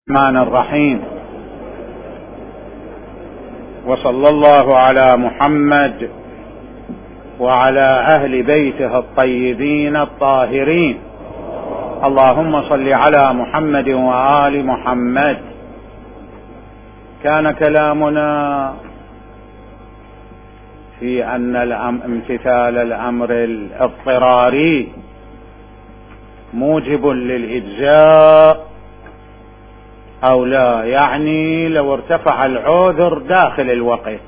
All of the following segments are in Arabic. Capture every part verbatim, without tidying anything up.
الرحمن الرحيم. وصلى الله على محمد وعلى أهل بيته الطيبين الطاهرين. اللهم صل على محمد وآل محمد. كان كلامنا في أن امتثال الأمر الاضطراري موجب للإجزاء أو لا، يعني لو ارتفع العذر داخل الوقت،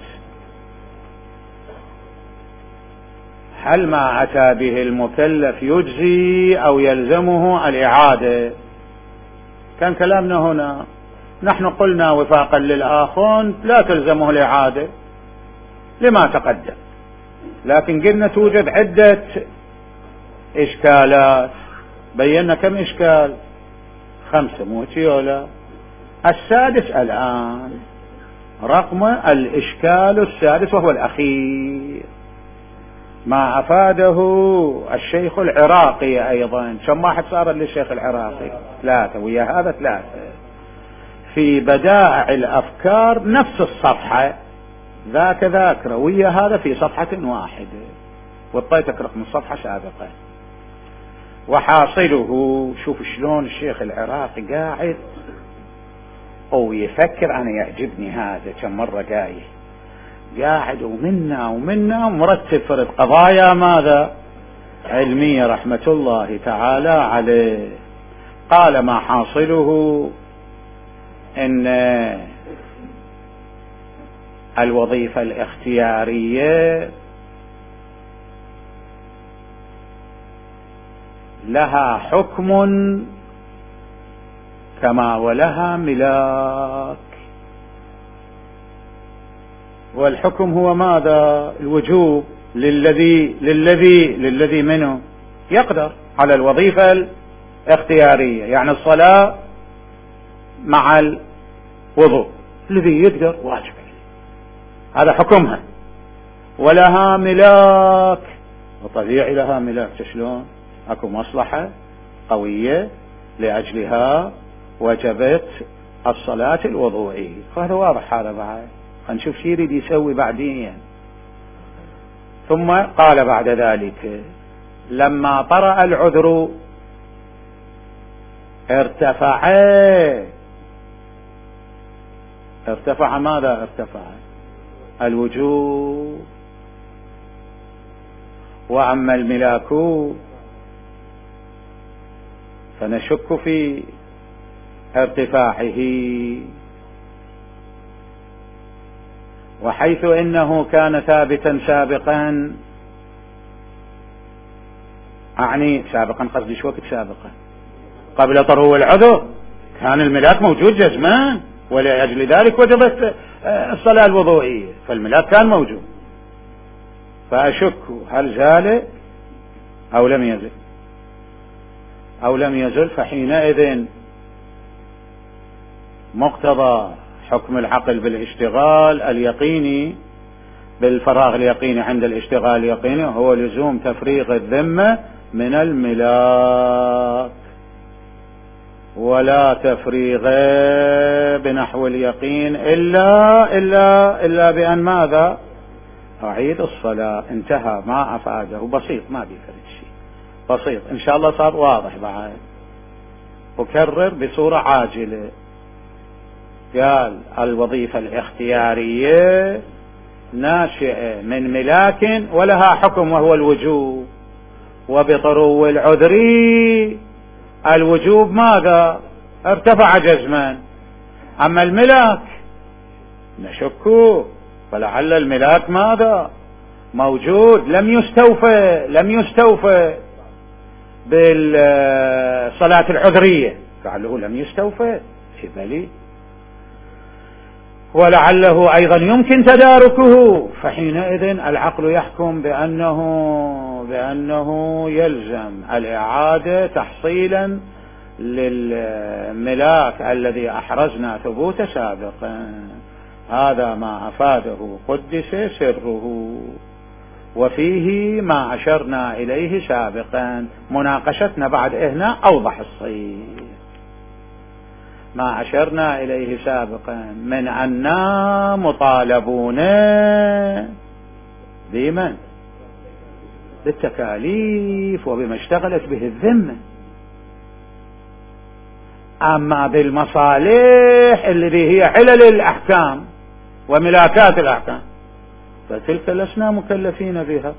هل ما أتى به المكلف يجزي أو يلزمه الإعادة؟ كان كلامنا هنا نحن قلنا وفاقا للآخون لا تلزمه الإعادة لما تقدم، لكن قلنا توجد عدة إشكالات، بينا كم إشكال؟ خمسة موتي ولا السادس الآن، رقم الإشكال السادس وهو الأخير، ما أفاده الشيخ العراقي أيضا. كم واحد صار للشيخ العراقي؟ ثلاثة، ويا هذا ثلاثة في بدائع الأفكار نفس الصفحة، ذاك ذاكرة ويا هذا في صفحة واحدة، وطيتك رقم الصفحة سابقا. وحاصله شوف شلون الشيخ العراقي قاعد أو يفكر. أنا يعجبني هذا، كم مرة جاي قاعد ومنا ومنا مرتب فرد قضايا ماذا علمية رحمة الله تعالى عليه. قال ما حاصله إن الوظيفة الاختيارية لها حكم كما ولها ملاك، والحكم هو ماذا؟ الوجوب للذي للذي للذي منه يقدر على الوظيفة الاختيارية، يعني الصلاة مع الوضوء، الذي يقدر واجب، هذا حكمها. ولها ملاك، وطبيعي لها ملاك، شلون؟ اكو مصلحة قوية لأجلها وجبت الصلاة الوضوئية، فهذا واضح. هذا بعد هنشوف شي يريد يسوي بعدين. ثم قال بعد ذلك لما طرأ العذر ارتفع ارتفع ماذا؟ ارتفع الوجوب. وأما الملاك فنشك في ارتفاعه، وحيث إنه كان ثابتا سابقا، أعني سابقا قصدي شو وقت سابقا؟ قبل طرو العذر كان الملاك موجود جزمان، ولأجل ذلك وجبت الصلاة الوضوئية، فالملاك كان موجود. فأشك هل زال أو لم يزل أو لم يزل، فحينئذ مقتضى حكم العقل بالاشتغال اليقيني بالفراغ اليقيني عند الاشتغال اليقيني هو لزوم تفريغ الذمة من الملاك، ولا تفريغ بنحو اليقين إلا إلا إلا بأن ماذا؟ أعيد الصلاة. انتهى ما أفاده، بسيط ما بيفرد شيء، بسيط إن شاء الله صار واضح. بعد أكرر بصورة عاجلة، قال الوظيفة الاختيارية ناشئة من ملاك ولها حكم وهو الوجوب، وبطرو العذر الوجوب ماذا؟ ارتفع جزما. أما الملاك نشك، فلعل الملاك ماذا؟ موجود، لم يستوفى لم يستوفى بالصلاة العذرية، لعله لم يستوفى في بالي، ولعله أيضا يمكن تداركه، فحينئذ العقل يحكم بأنه بأنه يلزم الإعادة تحصيلا للملاك الذي أحرزنا ثبوت سابقا. هذا ما أفاده قدس سره، وفيه ما أشرنا إليه سابقا. مناقشتنا بعد هنا أوضح الصيغ. ما أشرنا إليه سابقا من أننا مطالبون بمن؟ بالتكاليف وبما اشتغلت به الذمة. أما بالمصالح التي هي علل الأحكام وملاكات الأحكام فتلك لسنا مكلفين بها.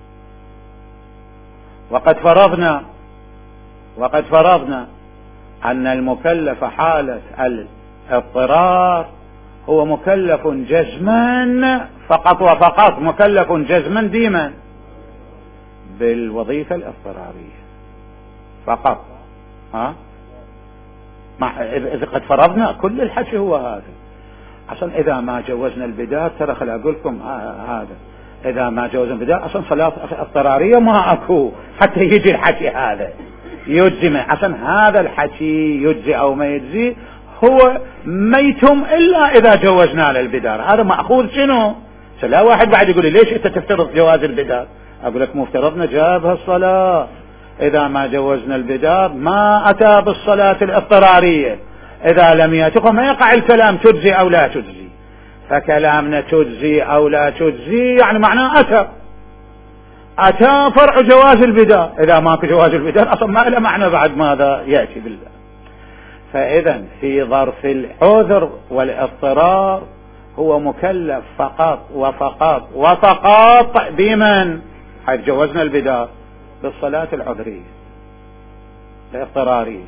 وقد فرضنا وقد فرضنا أن المكلف حالة الاضطرار هو مكلف جزما فقط وفقط، مكلف جزما ديما بالوظيفة الاضطرارية فقط. ها؟ إذا قد فرضنا كل الحكي هو هذا. أصلا إذا ما جوزنا البدار، ترى خل أقول لكم هذا، إذا ما جوزنا البدار أصلا صلاة اضطرارية ما أكو حتى يجي الحكي هذا يجزي. من أصلا هذا الحكي يجزي أو ما يجزي هو ميتم إلا إذا جوزنا للبدار. هذا مأخوذ شنو؟ لا واحد بعد يقول لي ليش أنت تفترض جواز البدار؟ أقول لك مفترضنا جابها الصلاة. إذا ما جوزنا البدار ما أتى بالصلاة الاضطرارية. إذا لم يأتكم ما يقع الكلام تجزي أو لا تجزي. فكلامنا تجزي أو لا تجزي يعني معناه أتى أتى فرع جواز البدار. إذا ما في جواز البدار أصلا ما له معنى بعد ماذا يأتي بالله. فإذا في ظرف العذر والاضطرار هو مكلف فقط وفقط وفقط بمن؟ حيث جوزنا البدار بالصلاة العذرية الاضطرارية.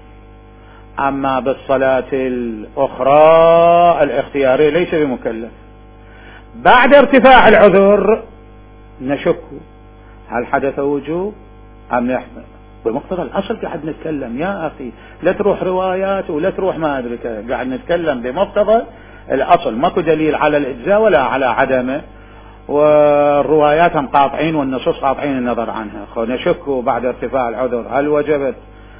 أما بالصلاة الأخرى الاختيارية ليس بمكلف. بعد ارتفاع العذر نشك هل حدث وجوب أم يحمل. بمقتضى الأصل قاعد نتكلم يا أخي، لا تروح روايات ولا تروح ما أدري، قاعد نتكلم بمقتضى الأصل. ماكو دليل على الإجزاء ولا على عدمه، والروايات هم قاطعين والنصوص قاطعين النظر عنها. نشك بعد ارتفاع العذر هل وجبت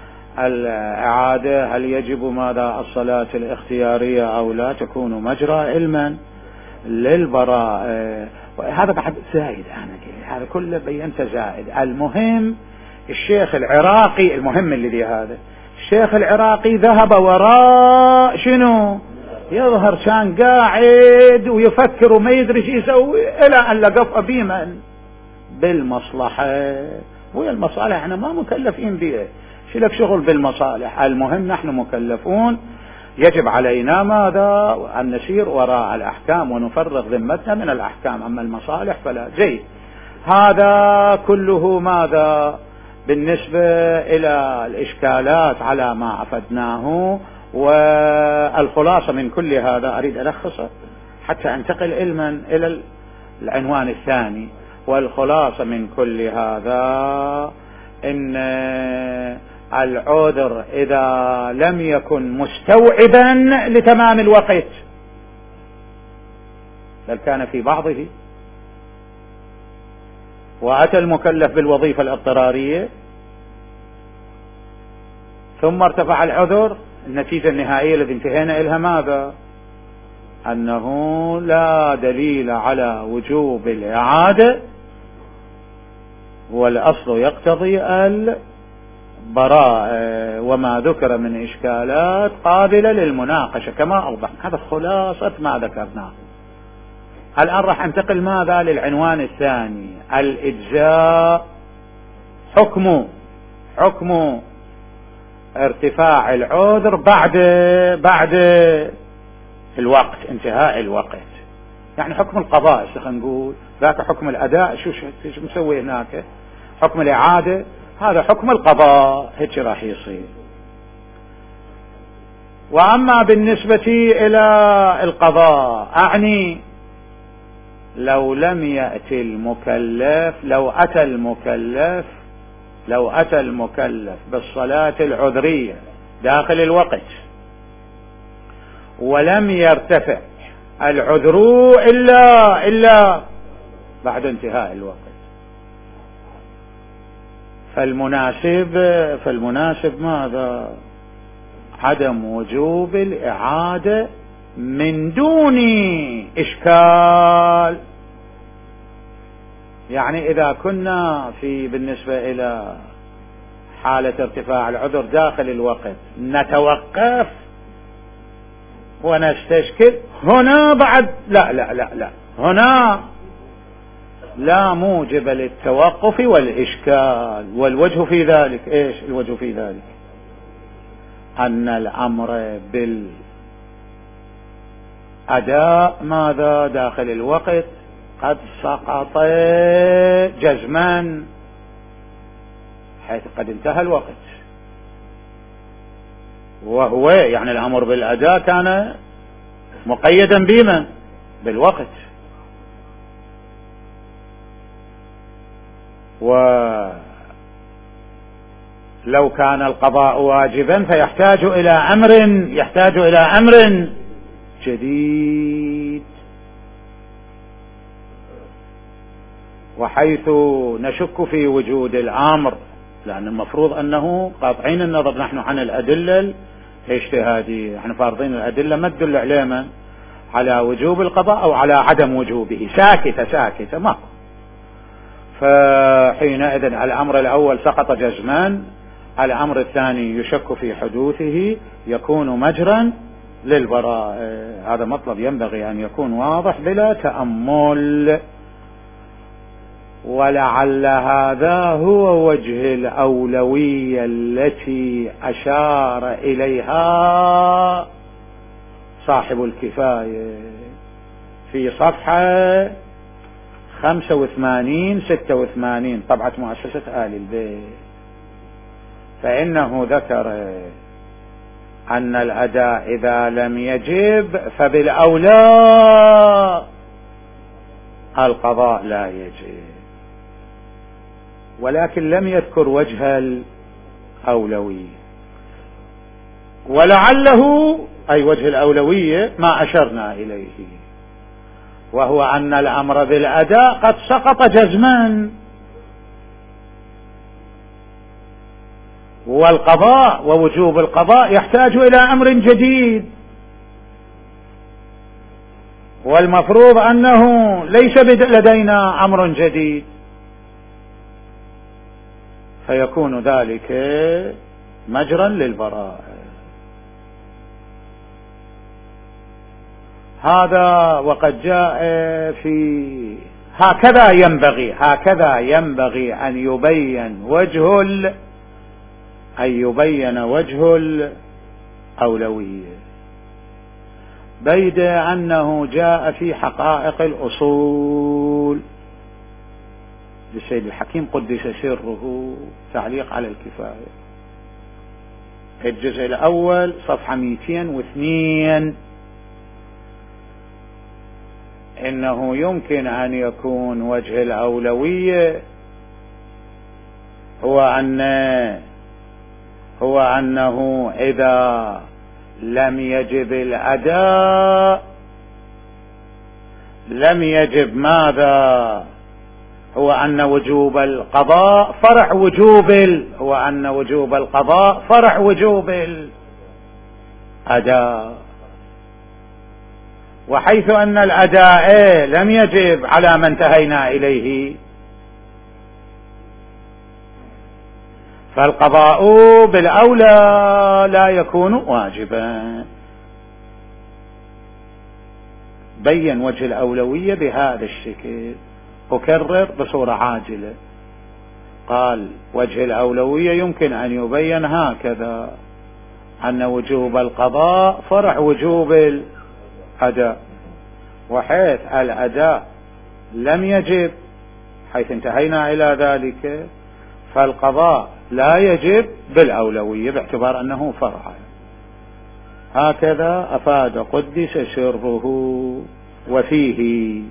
الإعادة، هل يجب ماذا الصلاة الاختيارية أو لا، تكون مجرى علما للبراء. هذا بعد زائد، أنا هذا كله بينت زائد. المهم الشيخ العراقي، المهم الذي هذا الشيخ العراقي ذهب وراء شنو؟ يظهر كان قاعد ويفكر وما يدري شو يسوي إلى أن لقف بمن؟ بالمصلحة. وهي المصالح احنا ما مكلفين بها، شو لك شغل بالمصالح. المهم نحن مكلفون، يجب علينا ماذا؟ أن نسير وراء الأحكام ونفرغ ذمتنا من الأحكام. أما المصالح فلا. جيد، هذا كله ماذا بالنسبة إلى الإشكالات على ما أفدناه. والخلاصة من كل هذا أريد ألخصه حتى أنتقل علما إلى العنوان الثاني. والخلاصة من كل هذا إن العذر إذا لم يكن مستوعبا لتمام الوقت، بل كان في بعضه، وأتى المكلف بالوظيفة الاضطرارية ثم ارتفع العذر، النتيجة النهائية التي انتهينا إلها ماذا؟ أنه لا دليل على وجوب الإعادة، والأصل يقتضي البراءة، وما ذكر من إشكالات قابلة للمناقشة كما أوضحنا. هذا خلاصة ما ذكرناه. الآن راح انتقل ماذا للعنوان الثاني، الإجزاء. حكم حكم ارتفاع العذر بعد بعد الوقت، انتهاء الوقت، يعني حكم القضاء. خلينا نقول ذاك حكم الأداء، شو شو مسوي هناك؟ حكم الإعادة، هذا حكم القضاء، هيك راح يصير. وأما بالنسبة إلى القضاء أعني لو لم يأتي المكلف، لو أتى المكلف لو أتى المكلف بالصلاة العذرية داخل الوقت ولم يرتفع العذر إلا إلا بعد انتهاء الوقت، فالمناسب فالمناسب ماذا؟ عدم وجوب الإعادة من دون إشكال. يعني إذا كنا في بالنسبة إلى حالة ارتفاع العذر داخل الوقت نتوقف ونستشكل هنا بعد لا لا لا لا هنا لا موجب للتوقف والإشكال. والوجه في ذلك إيش الوجه في ذلك؟ أن الأمر بالأداء ماذا داخل الوقت قد سقط جزما، حيث قد انتهى الوقت، وهو يعني الأمر بالأداء كان مقيدا بما بالوقت. ولو كان القضاء واجبا فيحتاج إلى أمر يحتاج إلى أمر جديد. وحيث نشك في وجود الأمر، لأن المفروض أنه قاطعين النظر نحن عن الأدلة الاجتهادية، نحن فارضين الأدلة ما تدل علينا على وجوب القضاء أو على عدم وجوبه، ساكتة ساكتة ما. فحينئذ الأمر الأول سقط جزمان، الأمر الثاني يشك في حدوثه يكون مجرا للبراء. هذا مطلب ينبغي أن يكون واضح بلا تأمل. ولعل هذا هو وجه الأولوية التي أشار إليها صاحب الكفاية في صفحة خمسة وثمانين ستة وثمانين طبعة مؤسسة آل البيت، فإنه ذكر أن الأداء إذا لم يجب فبالأولى القضاء لا يجب، ولكن لم يذكر وجه الأولوية. ولعله أي وجه الأولوية ما أشرنا إليه، وهو أن الأمر بالأداء قد سقط جزما، والقضاء ووجوب القضاء يحتاج إلى أمر جديد، والمفروض أنه ليس لدينا أمر جديد، فيكون ذلك مجرا للبراء. هذا وقد جاء في هكذا ينبغي هكذا ينبغي أن يبين وجه ال أن يبين وجه الأولوية، بيد أنه جاء في حقائق الأصول للسيد الحكيم قدس سره تعليق على الكفاية، الجزء الأول صفحة مئتين واثنين. إنه يمكن أن يكون وجه الأولوية هو أن هو أنه إذا لم يجب الأداء لم يجب ماذا؟ هو أن وجوب القضاء فرع وجوب ال... هو أن وجوب القضاء فرع وجوب الأداء، وحيث أن الأداء لم يجب على ما انتهينا إليه فالقضاء بالأولى لا يكون واجبا. بين وجه الأولوية بهذا الشكل، أكرر بصورة عاجلة. قال وجه الأولوية يمكن أن يبين هكذا: أن وجوب القضاء فرع وجوب الأداء، وحيث الأداء لم يجب حيث انتهينا إلى ذلك فالقضاء لا يجب بالأولوية باعتبار أنه فرع. هكذا أفاد قدس سره. وفيه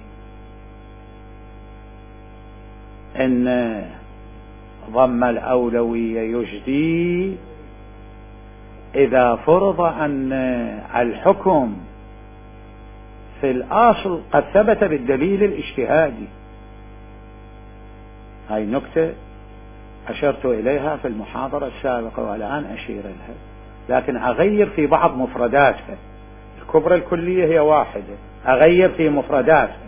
إن ضم الأولوية يجدي إذا فرض أن الحكم في الأصل قد ثبت بالدليل الاجتهادي. هاي نكتة أشرت إليها في المحاضرة السابقة والآن أشير لها، لكن أغير في بعض مفرداتها. الكبرى الكلية هي واحدة، أغير في مفرداتها.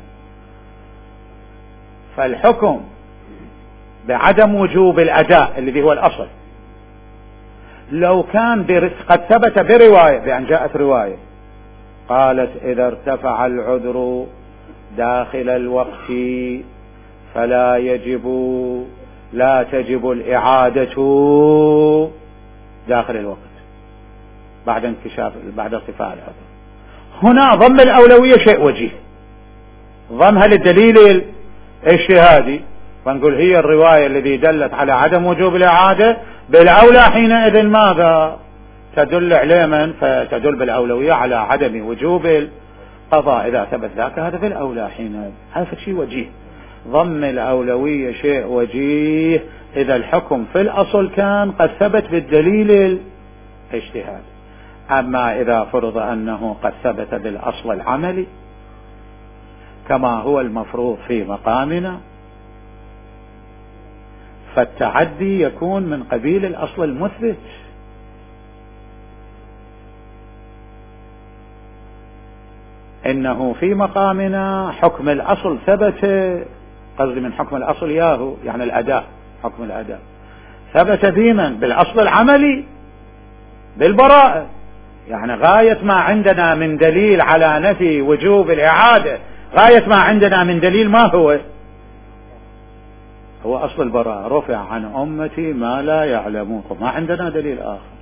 فالحكم بعدم وجوب الأداء الذي هو الأصل لو كان قد ثبت برواية، بأن جاءت رواية قالت إذا ارتفع العذر داخل الوقت فلا يجب لا تجب الإعادة داخل الوقت بعد انكشاف بعد ارتفاع العذر. هنا ضم الأولوية شيء وجيه، ضمها للدليل الاجتهادي، فنقول هي الرواية التي دلت على عدم وجوب الإعادة بالأولى حينئذ ماذا تدل عليه من؟ فتدل بالأولوية على عدم وجوب القضاء إذا ثبت ذاك، هذا بالأولى حينئذ. هذا شيء وجيه، ضم الأولوية شيء وجيه إذا الحكم في الأصل كان قد ثبت بالدليل الاجتهادي. أما إذا فرض أنه قد ثبت بالأصل العملي كما هو المفروض في مقامنا، فالتعدي يكون من قبيل الأصل المثبت. إنه في مقامنا حكم الأصل ثبت، قصدي من حكم الأصل ياهو يعني الأداء، حكم الأداء ثبت بمن؟ بالأصل العملي بالبراءة. يعني غاية ما عندنا من دليل على نفي وجوب الإعادة، غاية ما عندنا من دليل ما هو؟ هو أصل البراءة، رفع عن أمتي ما لا يعلمون، ما عندنا دليل آخر.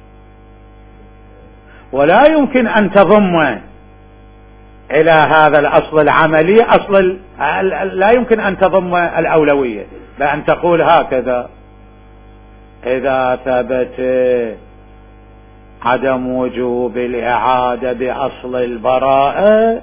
ولا يمكن أن تضم إلى هذا الأصل العملي أصل لا يمكن أن تضم الأولوية، بأن تقول هكذا إذا ثبت عدم وجوب الإعادة بأصل البراءة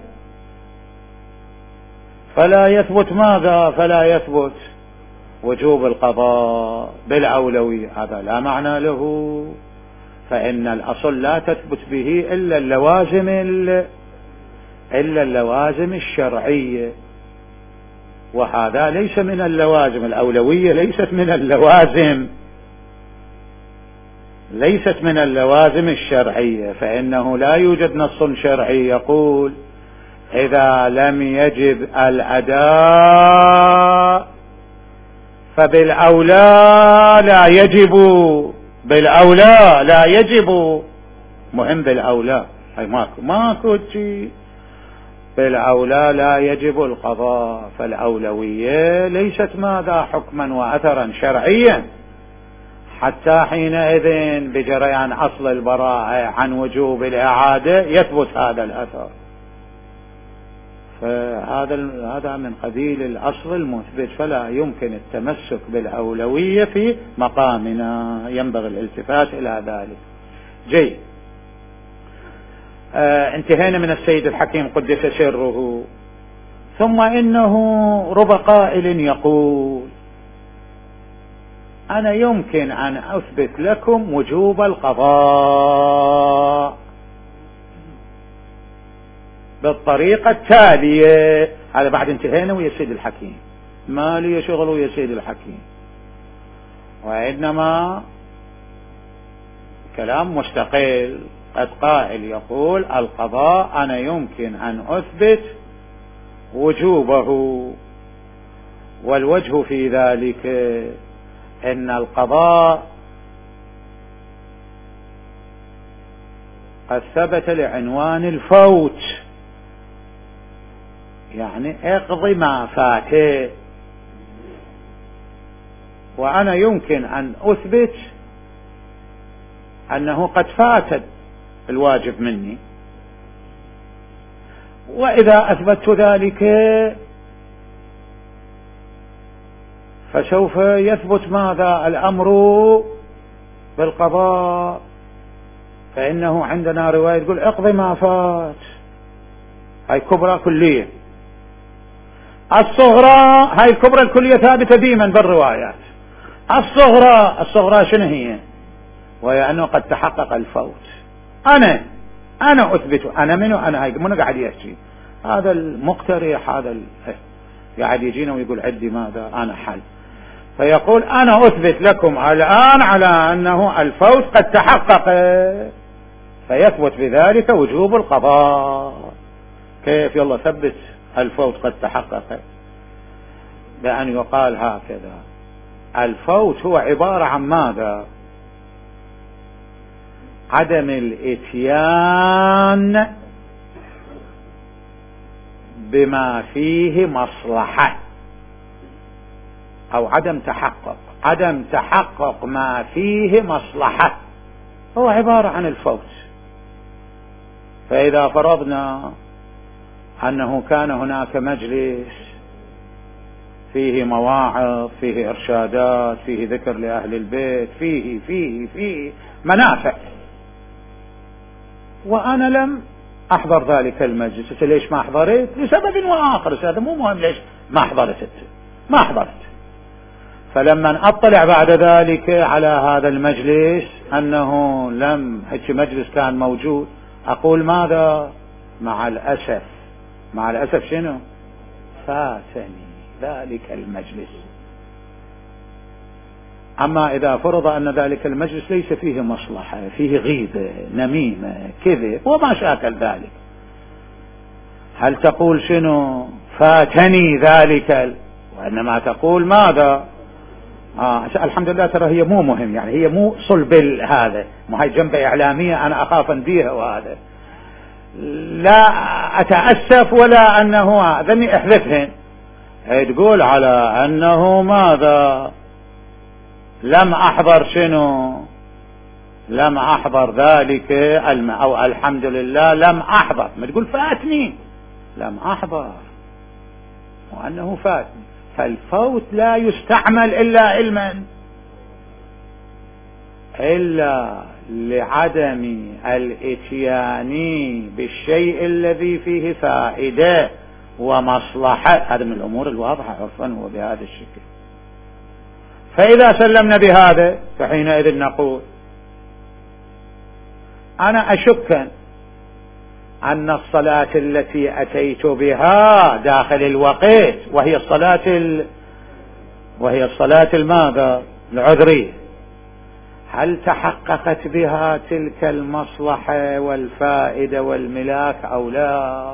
فلا يثبت ماذا؟ فلا يثبت وجوب القضاء بالأولوية، هذا لا معنى له. فإن الأصل لا تثبت به إلا اللوازم إلا اللوازم الشرعية، وهذا ليس من اللوازم، الأولوية ليست من اللوازم ليست من اللوازم الشرعية. فإنه لا يوجد نص شرعي يقول إذا لم يجب الأداء فبالأولى لا يجب، بالأولى لا يجب، مهم بالأولى، أي ماكو ماكو شيء بالأولى لا يجب القضاء. فالأولوية ليست ماذا؟ حكما وأثرا شرعيا، حتى حينئذ بجريان أصل البراءة عن وجوب الإعادة يثبت هذا الأثر. فهذا هذا من قبيل الأصل المثبت، فلا يمكن التمسك بالأولوية في مقامنا، ينبغي الالتفات إلى ذلك. جيد. آه انتهينا من السيد الحكيم قدس سره. ثم إنه رب قائل يقول أنا يمكن أن أثبت لكم وجوب القضاء بالطريقة التالية. هذا بعد انتهينا ويا سيد الحكيم، ما لي شغل ويا سيد الحكيم، وإنما كلام مستقل. قد قائل يقول القضاء أنا يمكن أن أثبت وجوبه، والوجه في ذلك إن القضاء قد ثبت لعنوان الفوت، يعني اقضي ما فاته، وأنا يمكن أن أثبت أنه قد فات الواجب مني، وإذا أثبت ذلك فسوف يثبت ماذا؟ الأمر بالقضاء. فإنه عندنا رواية تقول اقضي ما فات، هاي كبرى كلية. الصغرى هاي الكبرى الكلية ثابتة ديما بالروايات. الصغرى الصغرى شنو هي؟ وهي أنه قد تحقق الفوت. أنا أنا أثبت أنا منو؟ أنا هاي منو قاعد يحكي؟ هذا المقترح، هذا قاعد يجينا ويقول عندي ماذا؟ أنا حل. فيقول أنا أثبت لكم الآن على أنه الفوت قد تحقق، فيثبت بذلك وجوب القضاء. كيف؟ يلا ثبت الفوت قد تحقق بأن يقال هكذا. الفوت هو عبارة عن ماذا؟ عدم الاتيان بما فيه مصلحة أو عدم تحقق عدم تحقق ما فيه مصلحة هو عبارة عن الفوت. فإذا فرضنا أنه كان هناك مجلس فيه مواعظ، فيه إرشادات، فيه ذكر لأهل البيت، فيه فيه فيه منافع، وأنا لم أحضر ذلك المجلس. ليش ما حضرت؟ لسبب وآخر، هذا مو مهم ليش ما حضرت ما حضرت. فلما أطلع بعد ذلك على هذا المجلس أنه لم هيك مجلس كان موجود، أقول ماذا؟ مع الأسف مع الأسف شنو؟ فاتني ذلك المجلس. أما إذا فرض أن ذلك المجلس ليس فيه مصلحة، فيه غيبة، نميمة، كذب وما شاكل ذلك، هل تقول شنو؟ فاتني ذلك، وإنما تقول ماذا؟ آه الحمد لله، ترى هي مو مهم، يعني هي مو صلب هذا، مو هاي جنبة إعلامية أنا أخاف بيها، وهذا لا أتأسف ولا أنه ذني احذفهن. تقول على أنه ماذا؟ لم أحضر شنو؟ لم أحضر ذلك الم أو الحمد لله لم أحضر، ما تقول فاتني، لم أحضر وأنه فاتني. فالفوت لا يستعمل إلا علما، إلا لعدم الإتيان بالشيء الذي فيه فائدة ومصلحة. هذا من الأمور الواضحة عرفا هو بهذا الشكل. فإذا سلمنا بهذا فحينئذ نقول أنا أشك أن الصلاة التي أتيت بها داخل الوقت وهي الصلاة ال... وهي الصلاة الماذا؟ العذرية، هل تحققت بها تلك المصلحة والفائدة والملاك أو لا؟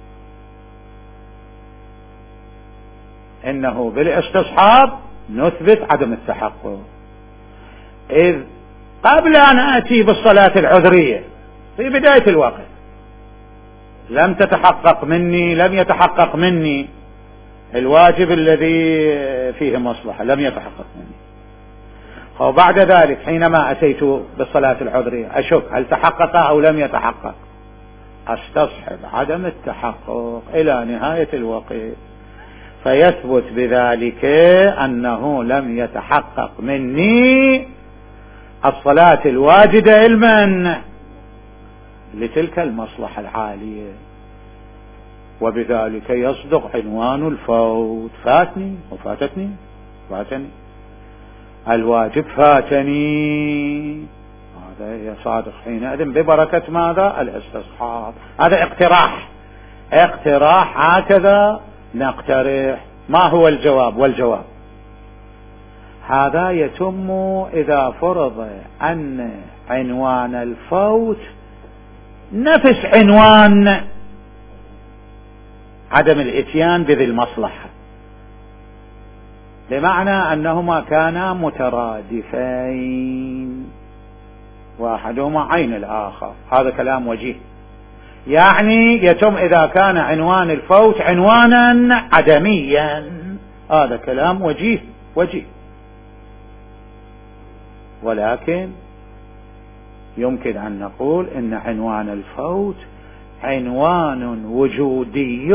إنه بالاستصحاب نثبت عدم التحقق، إذ قبل أن آتي بالصلاة العذرية في بداية الوقت لم تتحقق مني لم يتحقق مني الواجب الذي فيه مصلحة، لم يتحقق مني. وبعد ذلك حينما أتيت بالصلاة العذرية أشك هل تحقق أو لم يتحقق، أستصحب عدم التحقق إلى نهاية الوقت، فيثبت بذلك أنه لم يتحقق مني الصلاة الواجدة علما لتلك المصلحة العالية، وبذلك يصدق عنوان الفوت. فاتني وفاتتني فاتني الواجب فاتني، هذا يصادق حينئذ ببركة ماذا؟ الاستصحاب. هذا اقتراح اقتراح هكذا نقترح. ما هو الجواب؟ والجواب هذا يتم إذا فرض أن عنوان الفوت نفس عنوان عدم الاتيان بذي المصلحة، بمعنى أنهما كانا مترادفين واحدهما عين الآخر. هذا كلام وجيه، يعني يتم إذا كان عنوان الفوت عنوانا عدميا، هذا كلام وجيه وجيه. ولكن يمكن أن نقول إن عنوان الفوت عنوان وجودي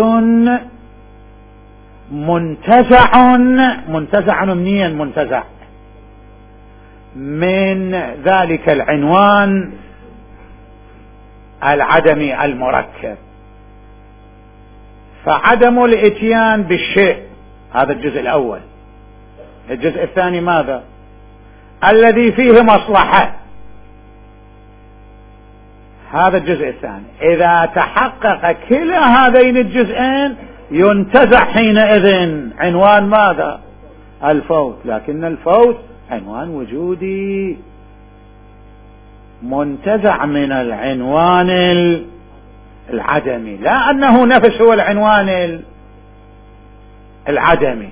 منتزع منتزع منين منتزع من ذلك العنوان العدمي المركب. فعدم الاتيان بالشيء هذا الجزء الأول. الجزء الثاني ماذا؟ الذي فيه مصلحة، هذا الجزء الثاني. إذا تحقق كلا هذين الجزئين ينتزع حينئذ عنوان ماذا؟ الفوت. لكن الفوت عنوان وجودي منتزع من العنوان العدمي، لا أنه نفس هو العنوان العدمي.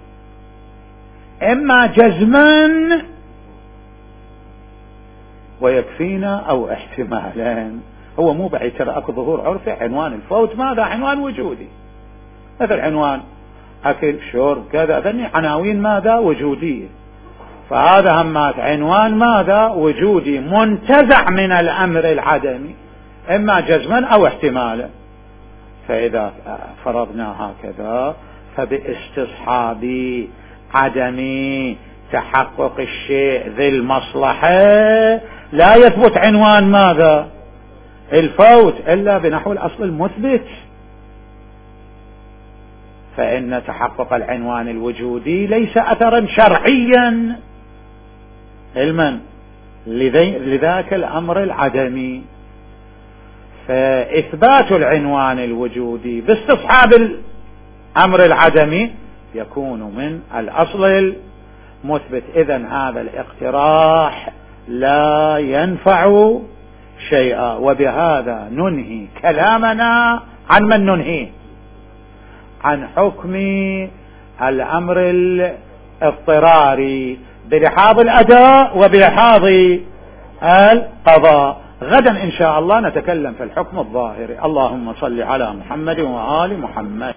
إما جزما ويكفينا أو احتمالين. هو مو بعيد، ترى اكو ظهور عرفي عنوان الفوت ماذا؟ عنوان وجودي. مثل عنوان أكل شرب كذا، ذني عناوين ماذا؟ وجودية. فهذا همات عنوان ماذا؟ وجودي منتزع من الأمر العدمي، إما جزما أو احتمالا. فإذا فرضنا هكذا فباستصحاب عدم تحقق الشيء ذي المصلحة لا يثبت عنوان ماذا؟ الفوت إلا بنحو الأصل المثبت. فإن تحقق العنوان الوجودي ليس أثرا شرعيا علما لذاك الأمر العدمي. فإثبات العنوان الوجودي باستصحاب الأمر العدمي يكون من الأصل المثبت. إذن هذا الاقتراح لا ينفع شيئا. وبهذا ننهي كلامنا عن من ننهي؟ عن حكم الأمر الاضطراري بلحاظ الأداء وبلحاظ القضاء. غدا إن شاء الله نتكلم في الحكم الظاهري. اللهم صل على محمد وآل محمد.